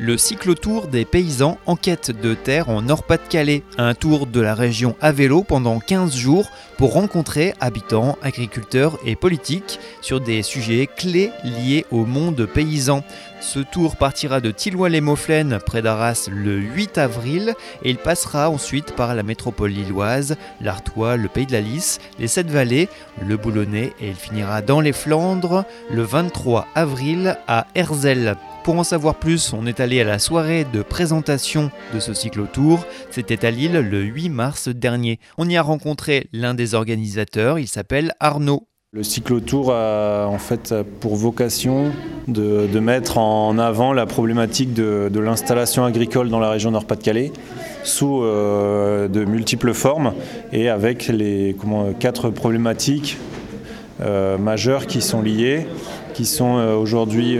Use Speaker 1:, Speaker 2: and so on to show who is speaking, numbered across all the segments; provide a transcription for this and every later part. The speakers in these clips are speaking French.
Speaker 1: le cyclotour des paysans en quête de terre en Nord-Pas-de-Calais. Un tour de la région à vélo pendant 15 jours pour rencontrer habitants, agriculteurs et politiques sur des sujets clés liés au monde paysan. Ce tour partira de Thilloy-les-Mauflaines près d'Arras le 8 avril et il passera ensuite par la métropole lilloise, l'Artois, le Pays de la Lys, les Sept-Vallées, le Boulonnais et il finira dans les Flandres le 23 avril à Herzelles. Pour en savoir plus, on est allé à la soirée de présentation de ce cyclotour. C'était à Lille le 8 mars dernier. On y a rencontré l'un des organisateurs, il s'appelle Arnaud.
Speaker 2: Le cyclotour a en fait pour vocation de mettre en avant la problématique de l'installation agricole dans la région Nord-Pas-de-Calais sous de multiples formes et avec les 4 problématiques majeures qui sont liées, qui sont aujourd'hui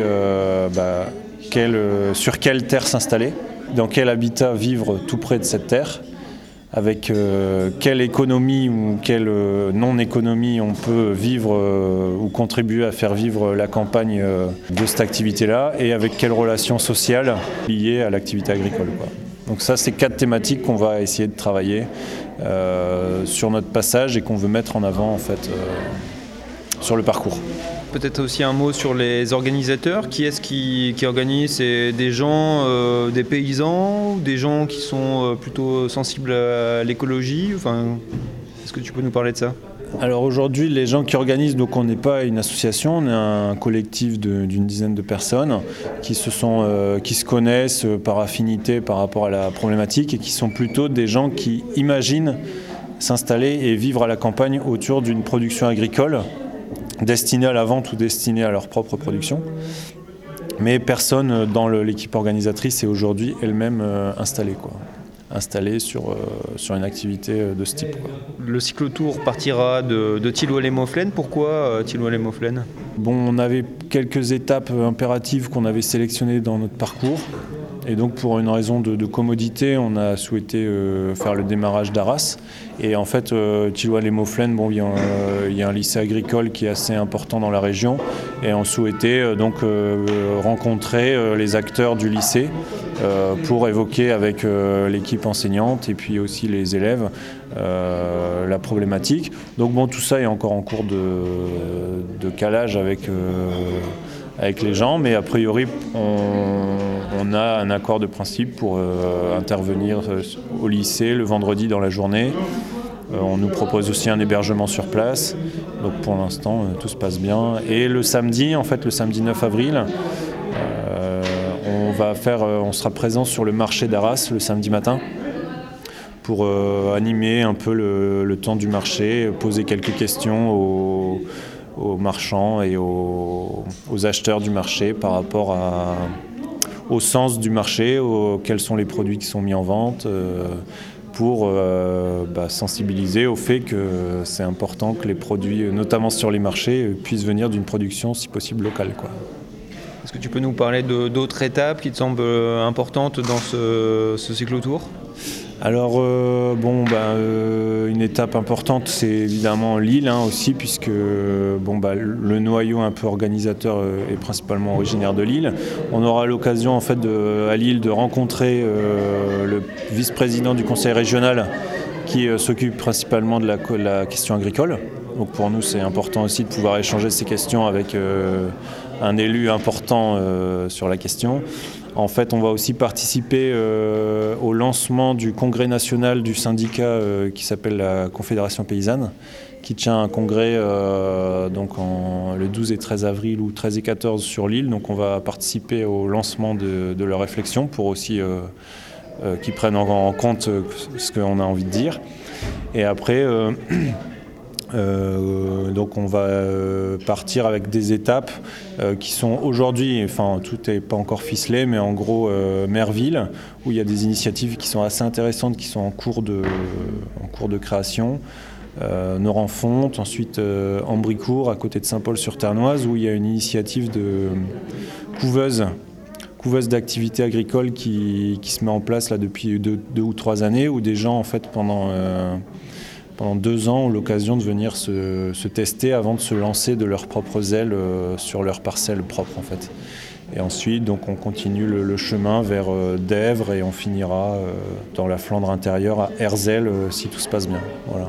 Speaker 2: sur quelle terre s'installer, dans quel habitat vivre tout près de cette terre, avec quelle économie ou quelle non-économie on peut vivre ou contribuer à faire vivre la campagne de cette activité-là et avec quelles relations sociales liées à l'activité agricole, quoi. Donc ça, c'est 4 thématiques qu'on va essayer de travailler sur notre passage et qu'on veut mettre en avant en fait, sur le parcours.
Speaker 3: Peut-être aussi un mot sur les organisateurs. Qui est-ce qui organise? C'est des gens, des paysans, ou des gens qui sont plutôt sensibles à l'écologie? Est-ce que tu peux nous parler de ça?
Speaker 2: Alors aujourd'hui, les gens qui organisent, donc on n'est pas une association, on est un collectif d'une dizaine de personnes qui se connaissent par affinité par rapport à la problématique et qui sont plutôt des gens qui imaginent s'installer et vivre à la campagne autour d'une production agricole destinée à la vente ou destinée à leur propre production. Mais personne dans l'équipe organisatrice est aujourd'hui elle-même installée sur une activité de ce type, quoi.
Speaker 3: Le cyclotour partira de Thilloy-les-Mauflaines. Pourquoi Thilloy-les-Mauflaines ?
Speaker 2: On avait quelques étapes impératives qu'on avait sélectionnées dans notre parcours. Et donc pour une raison de commodité, on a souhaité faire le démarrage d'Arras. Et en fait, Thilloy-les-Mauflaines, il y a un lycée agricole qui est assez important dans la région. Et on souhaitait rencontrer les acteurs du lycée pour évoquer avec l'équipe enseignante et puis aussi les élèves la problématique. Donc tout ça est encore en cours de calage avec les gens, mais a priori on a un accord de principe pour intervenir au lycée le vendredi dans la journée. On nous propose aussi un hébergement sur place, donc pour l'instant tout se passe bien. Et le samedi 9 avril, on sera présent sur le marché d'Arras le samedi matin pour animer un peu le temps du marché, poser quelques questions aux marchands et aux acheteurs du marché par rapport au sens du marché, quels sont les produits qui sont mis en vente, pour sensibiliser au fait que c'est important que les produits, notamment sur les marchés, puissent venir d'une production si possible locale, quoi.
Speaker 3: Est-ce que tu peux nous parler d'autres étapes qui te semblent importantes dans ce cyclotour ?
Speaker 2: Alors, une étape importante, c'est évidemment Lille aussi, puisque le noyau un peu organisateur est principalement originaire de Lille. On aura l'occasion en fait à Lille de rencontrer le vice-président du conseil régional qui s'occupe principalement de la question agricole. Donc pour nous, c'est important aussi de pouvoir échanger ces questions avec un élu important sur la question. En fait, on va aussi participer au lancement du congrès national du syndicat qui s'appelle la Confédération paysanne, qui tient un congrès le 12 et 13 avril ou 13 et 14 sur Lille. Donc on va participer au lancement de leurs réflexions pour aussi qu'ils prennent en compte ce qu'on a envie de dire. Et après... on va partir avec des étapes qui sont aujourd'hui, tout n'est pas encore ficelé, mais en gros Merville, où il y a des initiatives qui sont assez intéressantes, qui sont en cours de création. Norenfonte, ensuite Ambricourt, à côté de Saint-Paul-sur-Ternoise, où il y a une initiative de couveuse d'activité agricole qui se met en place là depuis 2 ou 3 années, où des gens en fait pendant 2 ans ont l'occasion de venir se tester avant de se lancer de leurs propres ailes sur leurs parcelles propres en fait. Et ensuite, donc, on continue le chemin vers Dèvres et on finira dans la Flandre intérieure à Herzelles si tout se passe bien. Voilà.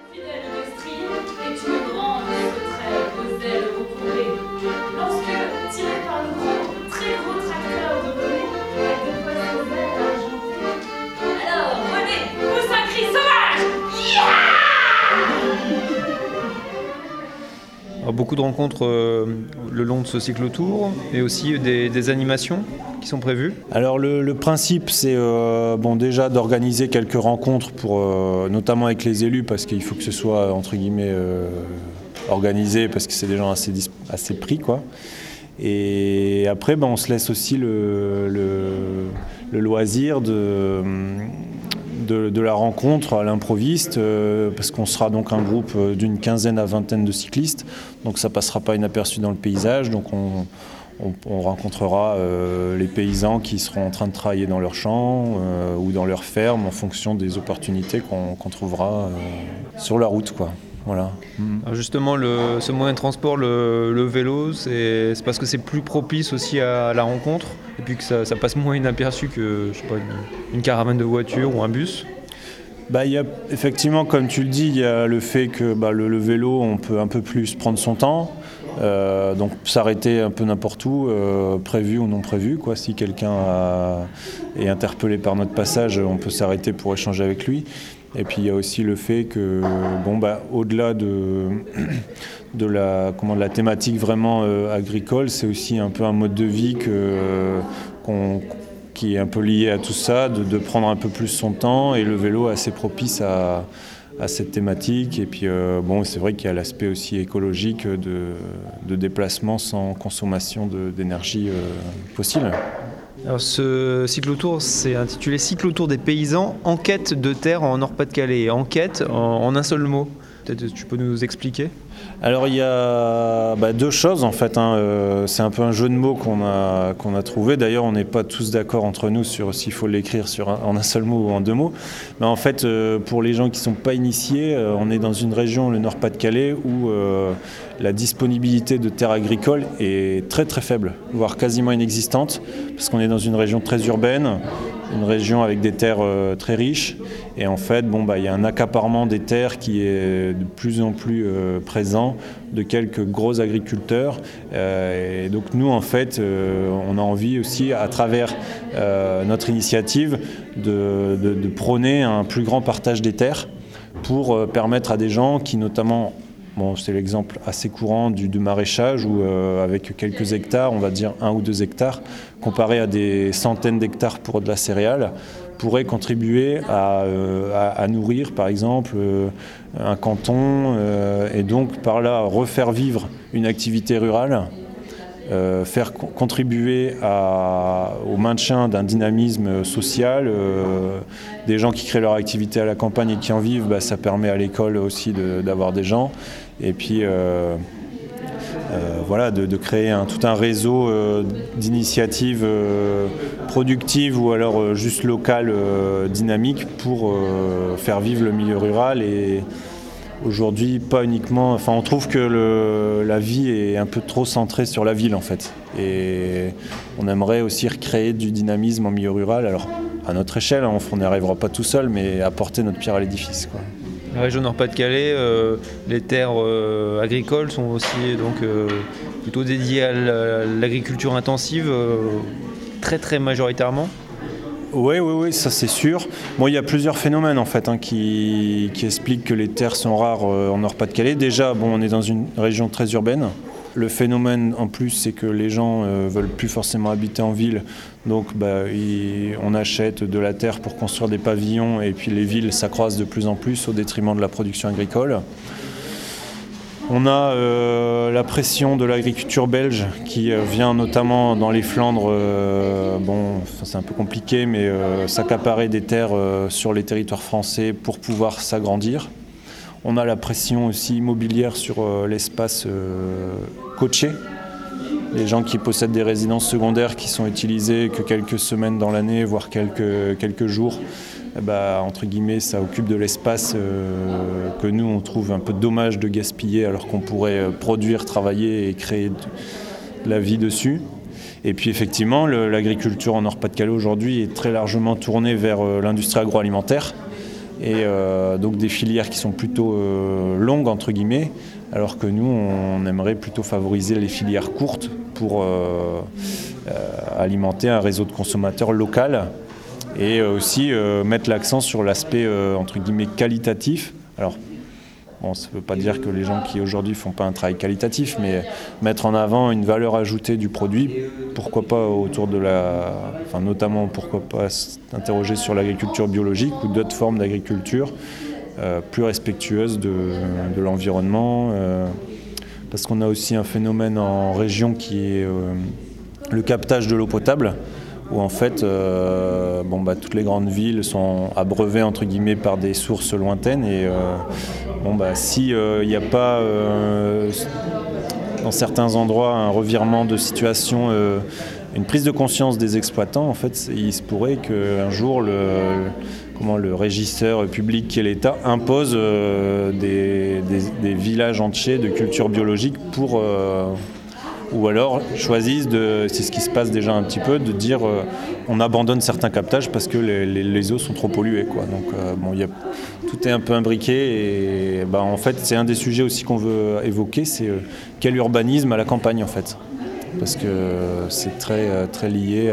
Speaker 3: Alors, beaucoup de rencontres le long de ce cyclotour et aussi des animations qui sont prévues.
Speaker 2: Alors le principe c'est déjà d'organiser quelques rencontres pour, notamment avec les élus parce qu'il faut que ce soit entre guillemets organisé parce que c'est des gens assez pris quoi. Et après on se laisse aussi le loisir de la rencontre à l'improviste parce qu'on sera donc un groupe d'une quinzaine à vingtaine de cyclistes, donc ça passera pas inaperçu dans le paysage, donc on rencontrera les paysans qui seront en train de travailler dans leurs champs ou dans leurs fermes en fonction des opportunités qu'on trouvera sur la route quoi. Voilà.
Speaker 3: Alors justement, ce moyen de transport, le vélo, c'est parce que c'est plus propice aussi à la rencontre et puis que ça passe moins inaperçu que je sais pas, une caravane de voiture ou un bus.
Speaker 2: Il y a, effectivement, comme tu le dis, il y a le fait que le vélo, on peut un peu plus prendre son temps, donc s'arrêter un peu n'importe où, prévu ou non prévu, quoi. Si quelqu'un est interpellé par notre passage, on peut s'arrêter pour échanger avec lui. Et puis il y a aussi le fait que, au-delà de la thématique vraiment agricole, c'est aussi un peu un mode de vie qui est un peu lié à tout ça, de prendre un peu plus son temps, et le vélo est assez propice à cette thématique. Et puis c'est vrai qu'il y a l'aspect aussi écologique de déplacement sans consommation d'énergie fossile.
Speaker 3: Alors ce cyclotour, c'est intitulé Cyclotour des paysans, enquête de terre en Nord-Pas-de-Calais. Enquête en un seul mot. Peut-être tu peux nous expliquer ?
Speaker 2: Alors il y a deux choses en fait. C'est un peu un jeu de mots qu'on a trouvé. D'ailleurs on n'est pas tous d'accord entre nous sur s'il faut l'écrire en un seul mot ou en deux mots. Mais en fait pour les gens qui ne sont pas initiés, on est dans une région, le Nord-Pas-de-Calais, où la disponibilité de terres agricoles est très très faible, voire quasiment inexistante, parce qu'on est dans une région très urbaine, une région avec des terres très riches, et en fait il y a un accaparement des terres qui est de plus en plus présent de quelques gros agriculteurs, et donc nous en fait on a envie aussi à travers notre initiative de prôner un plus grand partage des terres pour permettre à des gens qui notamment c'est l'exemple assez courant du maraîchage où avec quelques hectares, on va dire 1 ou 2 hectares, comparé à des centaines d'hectares pour de la céréale, pourraient contribuer à nourrir par exemple un canton et donc par là refaire vivre une activité rurale, faire contribuer au maintien d'un dynamisme social, des gens qui créent leur activité à la campagne et qui en vivent, ça permet à l'école aussi d'avoir des gens, et puis de créer tout un réseau d'initiatives productives ou alors juste locales dynamiques pour faire vivre le milieu rural. Et aujourd'hui, pas uniquement. On trouve que la vie est un peu trop centrée sur la ville en fait. Et on aimerait aussi recréer du dynamisme en milieu rural. Alors à notre échelle, on n'y arrivera pas tout seul, mais apporter notre pierre à l'édifice, quoi.
Speaker 3: La région Nord-Pas-de-Calais, les terres agricoles sont aussi plutôt dédiées à l'agriculture intensive, très très majoritairement.
Speaker 2: Oui, ça c'est sûr. Il y a plusieurs phénomènes en fait qui expliquent que les terres sont rares en Nord-Pas-de-Calais. Déjà, on est dans une région très urbaine. Le phénomène en plus, c'est que les gens veulent plus forcément habiter en ville, donc on achète de la terre pour construire des pavillons, et puis les villes s'accroissent de plus en plus au détriment de la production agricole. On a la pression de l'agriculture belge qui vient notamment dans les Flandres, c'est un peu compliqué, mais s'accaparer des terres sur les territoires français pour pouvoir s'agrandir. On a la pression aussi immobilière sur l'espace côtier. Les gens qui possèdent des résidences secondaires qui sont utilisées que quelques semaines dans l'année, voire quelques jours, entre guillemets, ça occupe de l'espace que nous, on trouve un peu dommage de gaspiller alors qu'on pourrait produire, travailler et créer de la vie dessus. Et puis effectivement, l'agriculture en Nord-Pas-de-Calais aujourd'hui est très largement tournée vers l'industrie agroalimentaire et donc des filières qui sont plutôt longues entre guillemets, alors que nous on aimerait plutôt favoriser les filières courtes pour alimenter un réseau de consommateurs local et aussi mettre l'accent sur l'aspect entre guillemets qualitatif. Alors bon, ça ne veut pas dire que les gens qui aujourd'hui ne font pas un travail qualitatif, mais mettre en avant une valeur ajoutée du produit, pourquoi pas autour de notamment pourquoi pas s'interroger sur l'agriculture biologique ou d'autres formes d'agriculture plus respectueuses de l'environnement, parce qu'on a aussi un phénomène en région qui est le captage de l'eau potable, où en fait toutes les grandes villes sont abreuvées entre guillemets par des sources lointaines et si il n'y a pas dans certains endroits un revirement de situation, une prise de conscience des exploitants, en fait il se pourrait qu'un jour le régisseur public qui est l'État impose des villages entiers de culture biologique pour ou alors choisissent, c'est ce qui se passe déjà un petit peu, de dire on abandonne certains captages parce que les eaux sont trop polluées, quoi. Donc tout est un peu imbriqué et en fait c'est un des sujets aussi qu'on veut évoquer, c'est quel urbanisme à la campagne en fait, parce que c'est très, très lié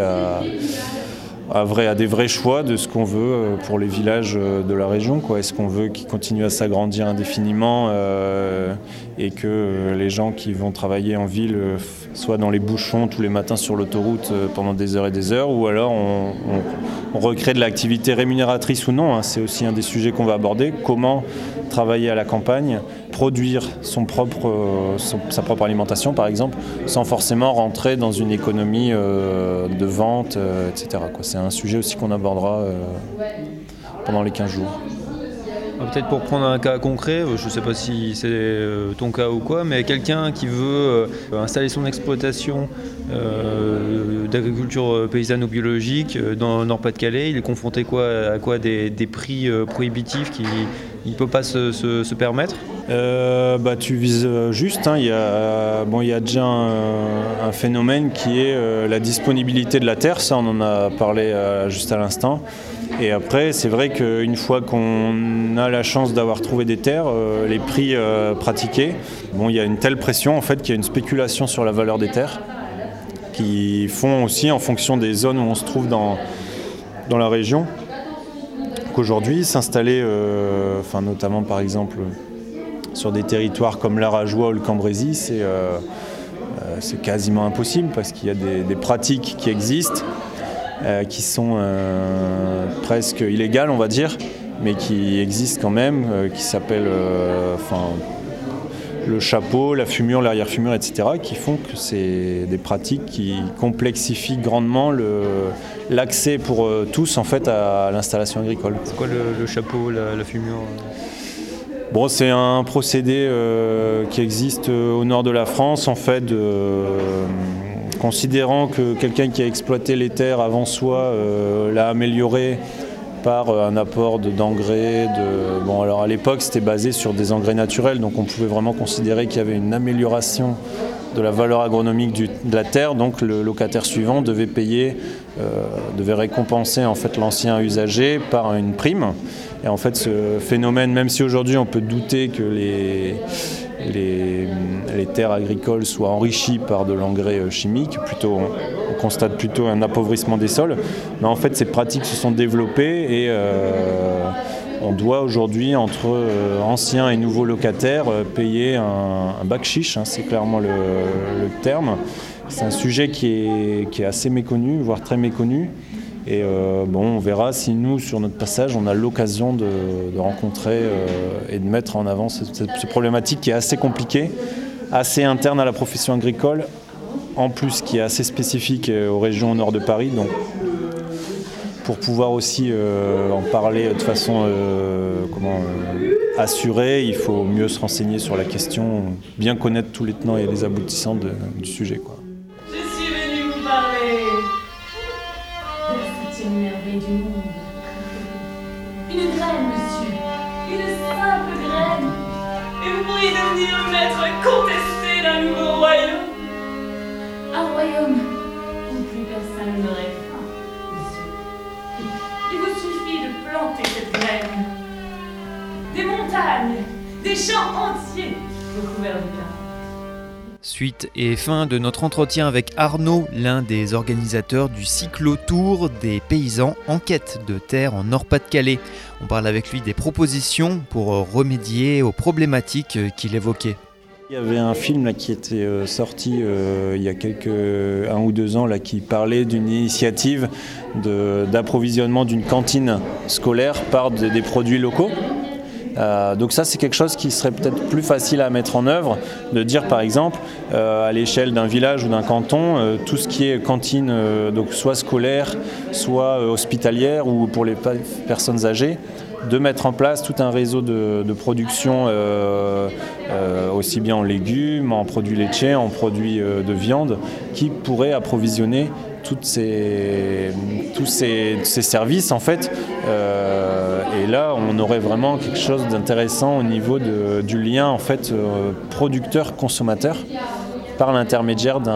Speaker 2: à des vrais choix de ce qu'on veut pour les villages de la région, quoi. Est-ce qu'on veut qu'ils continuent à s'agrandir indéfiniment et que les gens qui vont travailler en ville soient dans les bouchons tous les matins sur l'autoroute pendant des heures et des heures, ou alors on recrée de l'activité rémunératrice ou non, hein. C'est aussi un des sujets qu'on va aborder. Comment travailler à la campagne, produire sa propre alimentation par exemple, sans forcément rentrer dans une économie de vente, etc., quoi. C'est un sujet aussi qu'on abordera pendant les 15 jours.
Speaker 3: Peut-être pour prendre un cas concret, je ne sais pas si c'est ton cas ou quoi, mais quelqu'un qui veut installer son exploitation d'agriculture paysanne ou biologique dans le Nord-Pas-de-Calais, il est confronté à quoi des prix prohibitifs qu'il ne peut pas se permettre?
Speaker 2: Tu vises juste, hein. Il y a déjà un phénomène qui est la disponibilité de la terre, ça on en a parlé juste à l'instant. Et après, c'est vrai qu'une fois qu'on a la chance d'avoir trouvé des terres, les prix pratiqués, il y a une telle pression en fait qu'il y a une spéculation sur la valeur des terres qui font aussi en fonction des zones où on se trouve dans la région. Qu'aujourd'hui, s'installer, notamment par exemple sur des territoires comme l'Arajois ou le Cambrésis, c'est quasiment impossible parce qu'il y a des pratiques qui existent. Qui sont presque illégales, on va dire, mais qui existent quand même, qui s'appellent le chapeau, la fumure, l'arrière-fumure, etc., qui font que c'est des pratiques qui complexifient grandement l'accès pour tous en fait à l'installation agricole.
Speaker 3: C'est quoi le chapeau, la fumure ?
Speaker 2: C'est un procédé qui existe au nord de la France, en fait, considérant que quelqu'un qui a exploité les terres avant soi l'a amélioré par un apport d'engrais. Alors à l'époque, c'était basé sur des engrais naturels, donc on pouvait vraiment considérer qu'il y avait une amélioration de la valeur agronomique de la terre, donc le locataire suivant devait récompenser en fait l'ancien usager par une prime. Et en fait, ce phénomène, même si aujourd'hui on peut douter que les terres agricoles soient enrichies par de l'engrais chimique, on constate plutôt un appauvrissement des sols. Mais en fait, ces pratiques se sont développées et on doit aujourd'hui, entre anciens et nouveaux locataires, payer un bakchich, hein, c'est clairement le terme. C'est un sujet qui est assez méconnu, voire très méconnu. Et on verra si nous, sur notre passage, on a l'occasion de rencontrer et de mettre en avant cette problématique qui est assez compliquée, assez interne à la profession agricole, en plus qui est assez spécifique aux régions au nord de Paris. Donc, pour pouvoir aussi en parler de façon assurée, il faut mieux se renseigner sur la question, bien connaître tous les tenants et les aboutissants du sujet, quoi.
Speaker 4: Je suis venue vous parler de la septième merveille du monde. Une graine, monsieur, une simple graine, et vous pourriez devenir le maître contesté d'un nouveau royaume. Un royaume n'aurez faim, monsieur. Il vous suffit de planter cette graine. Des montagnes, des champs entiers recouverts de grains.
Speaker 1: Suite et fin de notre entretien avec Arnaud, l'un des organisateurs du cyclotour des paysans en quête de terre en Nord-Pas-de-Calais. On parle avec lui des propositions pour remédier aux problématiques qu'il évoquait.
Speaker 2: Il y avait un film là, qui était sorti il y a 1 ou 2 ans là, qui parlait d'une initiative d'approvisionnement d'une cantine scolaire par des produits locaux. Donc ça c'est quelque chose qui serait peut-être plus facile à mettre en œuvre, de dire par exemple à l'échelle d'un village ou d'un canton, tout ce qui est cantine, donc soit scolaire, soit hospitalière ou pour les personnes âgées, de mettre en place tout un réseau de production aussi bien en légumes, en produits laitiers, en produits de viande, qui pourrait approvisionner tous ces services en fait. Et là, on aurait vraiment quelque chose d'intéressant au niveau du lien en fait producteur-consommateur par l'intermédiaire de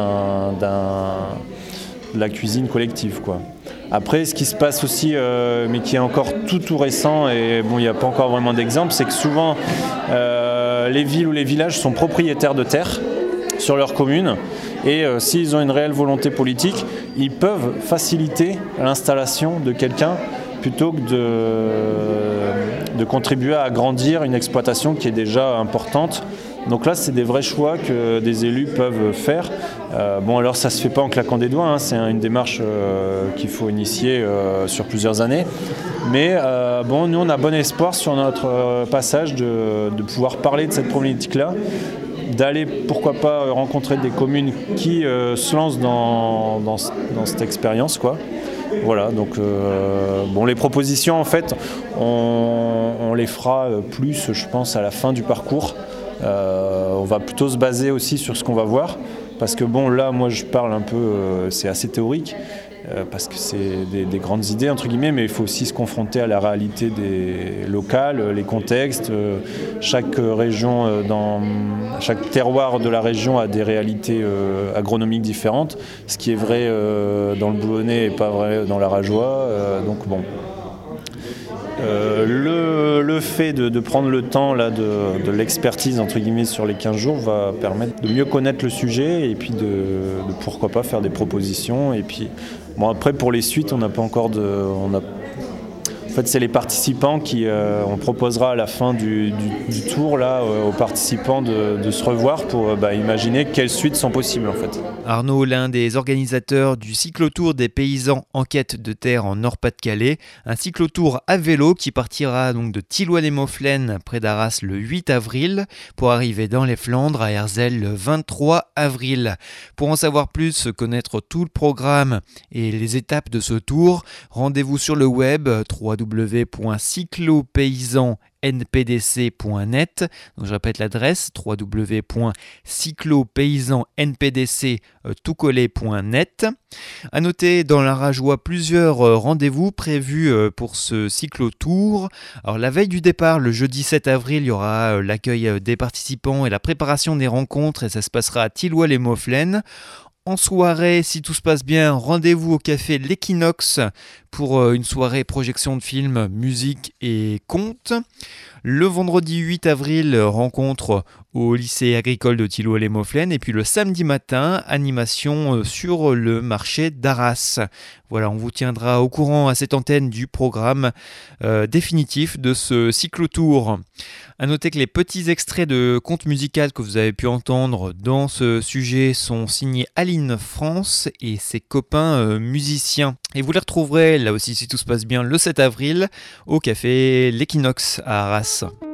Speaker 2: la cuisine collective, quoi. Après, ce qui se passe aussi, mais qui est encore tout récent, et bon, il n'y a pas encore vraiment d'exemple, c'est que souvent les villes ou les villages sont propriétaires de terres sur leur commune, et s'ils ont une réelle volonté politique, ils peuvent faciliter l'installation de quelqu'un plutôt que de contribuer à agrandir une exploitation qui est déjà importante. Donc là, c'est des vrais choix que des élus peuvent faire. Bon, alors ça ne se fait pas en claquant des doigts, hein, c'est une démarche qu'il faut initier sur plusieurs années. Mais bon, nous, on a bon espoir sur notre passage de pouvoir parler de cette problématique-là, d'aller, pourquoi pas, rencontrer des communes qui se lancent dans cette expérience, quoi. Voilà, donc bon, les propositions, en fait, on les fera plus, je pense, à la fin du parcours. On va plutôt se baser aussi sur ce qu'on va voir, parce que bon, là, moi, je parle un peu, c'est assez théorique, parce que c'est des grandes idées, entre guillemets, mais il faut aussi se confronter à la réalité des locales, les contextes. Chaque région, chaque terroir de la région a des réalités agronomiques différentes. Ce qui est vrai dans le Boulonnais n'est pas vrai dans la Rajoie. Donc bon. Le fait de prendre le temps là, de l'expertise entre guillemets sur les 15 jours va permettre de mieux connaître le sujet et puis de pourquoi pas faire des propositions. Et puis bon, après pour les suites on n'a pas encore en fait, c'est les participants on proposera à la fin du tour là, aux participants de se revoir pour imaginer quelles suites sont possibles en fait.
Speaker 1: Arnaud, l'un des organisateurs du cyclotour des paysans en quête de terre en Nord-Pas-de-Calais, un cyclotour à vélo qui partira donc de Thilloy-les-Mauflaines près d'Arras le 8 avril pour arriver dans les Flandres à Herzelles le 23 avril. Pour en savoir plus, connaître tout le programme et les étapes de ce tour, rendez-vous sur le web www.cyclopaysansnpdc.net. Donc je répète l'adresse www.cyclopaysansnpdc.net. À noter dans la Rajoie plusieurs rendez-vous prévus pour ce cyclotour. Alors la veille du départ, le jeudi 7 avril, il y aura l'accueil des participants et la préparation des rencontres et ça se passera à Thilloy-les-Mauflaines. En soirée, si tout se passe bien, rendez-vous au café L'Équinoxe pour une soirée projection de films, musique et contes. Le vendredi 8 avril, rencontre au lycée agricole de Thilloy-les-Mauflaines. Et puis le samedi matin, animation sur le marché d'Arras. Voilà, on vous tiendra au courant à cette antenne du programme définitif de ce cyclotour. À noter que les petits extraits de contes musicaux que vous avez pu entendre dans ce sujet sont signés Aline France et ses copains musiciens. Et vous les retrouverez, là aussi si tout se passe bien, le 7 avril au café L'Équinoxe à Arras.